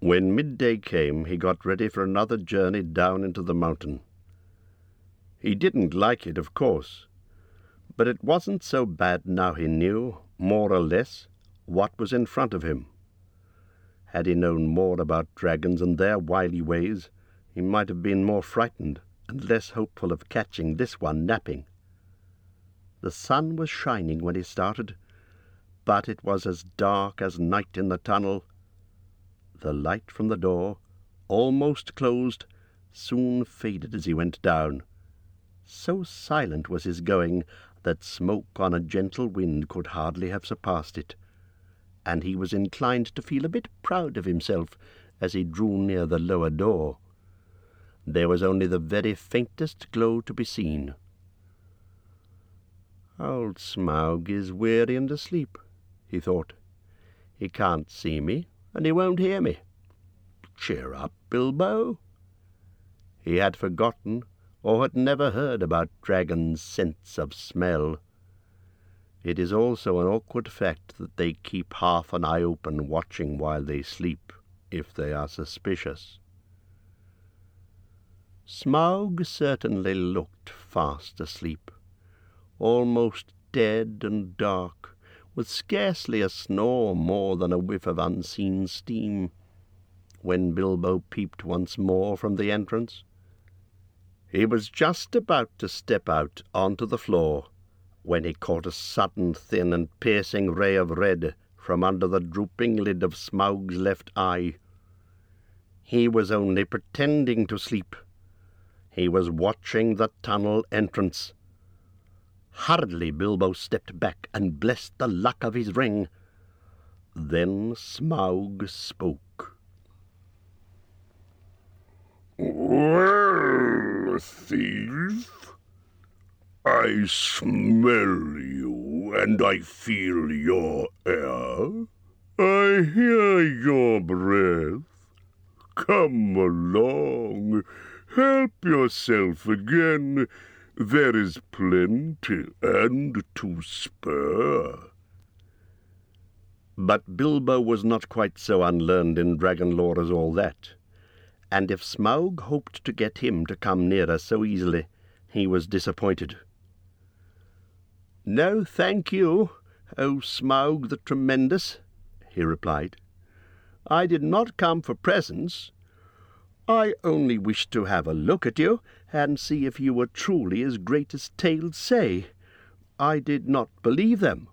When midday came, he got ready for another journey down into the mountain. He didn't like it, of course, but it wasn't so bad now he knew, more or less, what was in front of him. Had he known more about dragons and their wily ways, he might have been more frightened and less hopeful of catching this one napping. The sun was shining when he started, but it was as dark as night in the tunnel. The light from the door, almost closed, soon faded as he went down. So silent was his going that smoke on a gentle wind could hardly have surpassed it, and he was inclined to feel a bit proud of himself as he drew near the lower door. There was only the very faintest glow to be seen. "Old Smaug is weary and asleep," he thought. "He can't see me, and he won't hear me. Cheer up, Bilbo." He had forgotten or had never heard about dragons' sense of smell. It is also an awkward fact that they keep half an eye open watching while they sleep, if they are suspicious. Smaug certainly looked fast asleep, almost dead and dark, with scarcely a snore more than a whiff of unseen steam, when Bilbo peeped once more from the entrance. He was just about to step out onto the floor when he caught a sudden thin and piercing ray of red from under the drooping lid of Smaug's left eye. He was only pretending to sleep. He was watching the tunnel entrance. Hurriedly Bilbo stepped back and blessed the luck of his ring. Then Smaug spoke. "Well, thief, I smell you, and I feel your air. I hear your breath. Come along, help yourself again. There is plenty and to spare." But Bilbo was not quite so unlearned in dragon lore as all that, and if Smaug hoped to get him to come nearer so easily, he was disappointed. "No, thank you, O Smaug the Tremendous," he replied. "I did not come for presents. I only wished to have a look at you, and see if you were truly as great as tales say. I did not believe them,